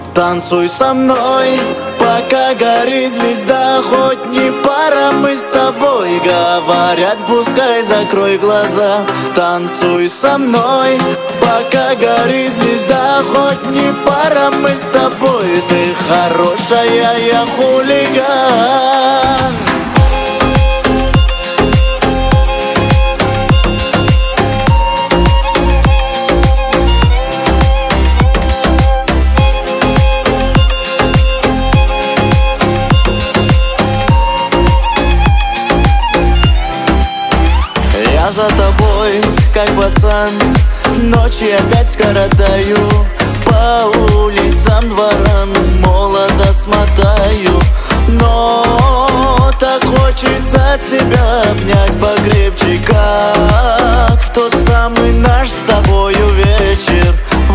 Танцуй со мной, пока горит звезда. Хоть не пара, мы с тобой. Говорят, пускай закрой глаза. Танцуй со мной, пока горит звезда. Хоть не пара, мы с тобой. Ты хорошая, я хулиган. Я за тобой, как пацан, ночи опять коротаю. По улицам, дворам молодо смотаю. Но так хочется тебя обнять покрепче, как в тот самый наш с тобою вечер.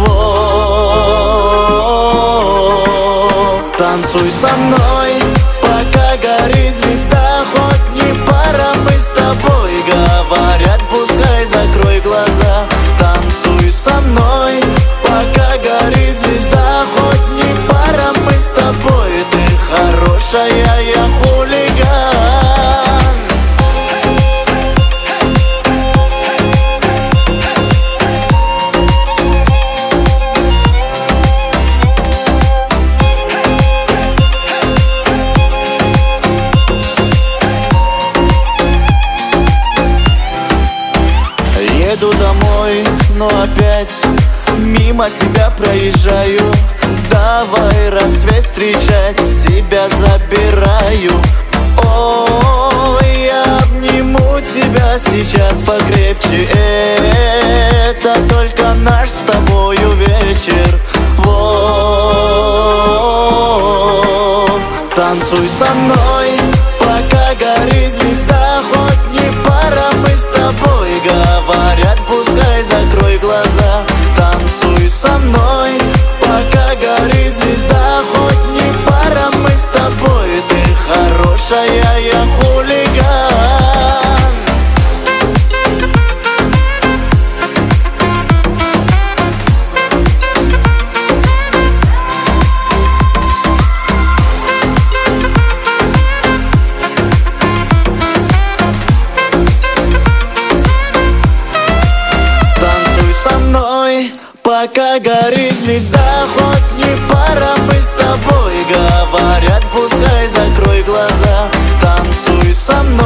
Вот. Танцуй со мной, пока горит звезда. Хоть не пара, мы с тобой. Говорят, пускай закрой глаза. Танцуй со мной, пока горит звезда. Хоть не пара, мы с тобой. Ты хорошая, я хулиган. Еду домой, но опять мимо тебя проезжаю. Давай рассвет встречать, себя забираю. Ой, я обниму тебя сейчас покрепче. Это только наш с тобою вечер. Вов. Танцуй со мной, пока горит звезда. Хоть не пара, мы с тобой. Говорят, пускай закрой глаза. Танцуй со мной, пока горит звезда. Хоть не пара, мы с тобой. Ты хорошая, я хулиган. Пока горит звезда, хоть не пара, мы с тобой. Говорят, пускай закрой глаза. Танцуй со мной.